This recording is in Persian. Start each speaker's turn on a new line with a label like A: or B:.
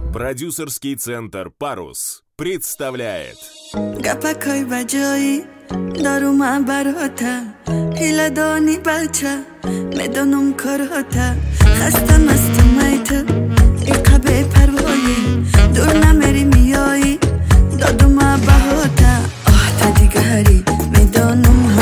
A: Продюсерский центр «Парус» представляет
B: گپکای بجایی دارو من براتا هیله دانی بچه میدونم کاراتا خستم از تو میتو ایقبه پروایی دور نمیری میایی دادو من بهاتا آه تا دیگری میدونم